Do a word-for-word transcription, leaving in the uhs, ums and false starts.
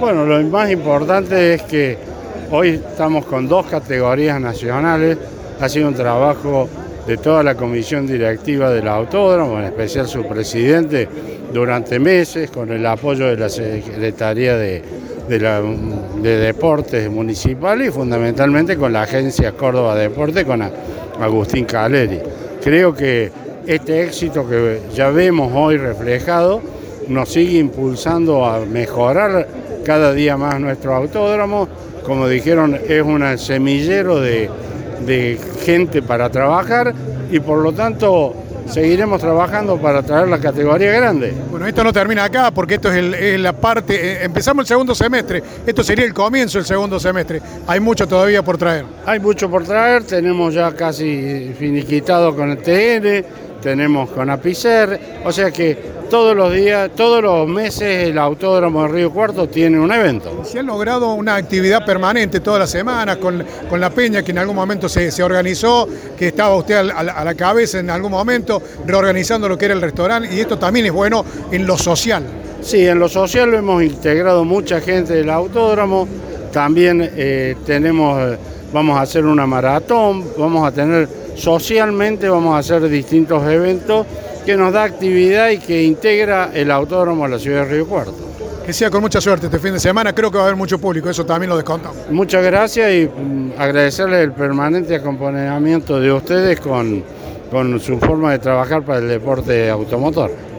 Bueno, lo más importante es que hoy estamos con dos categorías nacionales. Ha sido un trabajo de toda la comisión directiva del autódromo, en especial su presidente, durante meses, con el apoyo de la Secretaría de, de, la, de Deportes Municipal y fundamentalmente con la agencia Córdoba Deporte, con Agustín Caleri. Creo que este éxito que ya vemos hoy reflejado nos sigue impulsando a mejorar cada día más nuestro autódromo. Como dijeron, es un semillero de, de gente para trabajar y por lo tanto seguiremos trabajando para traer la categoría grande. Bueno, esto no termina acá porque esto es, el, es la parte, eh, empezamos el segundo semestre, esto sería el comienzo del segundo semestre, hay mucho todavía por traer. Hay mucho por traer, tenemos ya casi finiquitado con el T N, tenemos con Apicer, o sea que todos los días, todos los meses el Autódromo de Río Cuarto tiene un evento. Se ha logrado una actividad permanente todas las semanas con, con la peña que en algún momento se, se organizó, que estaba usted a la, a la cabeza en algún momento, reorganizando lo que era el restaurante, y esto también es bueno en lo social. Sí, en lo social lo hemos integrado mucha gente del autódromo, también eh, tenemos, vamos a hacer una maratón, vamos a tener, socialmente vamos a hacer distintos eventos que nos da actividad y que integra el autódromo a la ciudad de Río Cuarto. Que sea con mucha suerte este fin de semana, creo que va a haber mucho público, eso también lo descontamos. Muchas gracias y mm, agradecerles el permanente acompañamiento de ustedes con, con su forma de trabajar para el deporte automotor.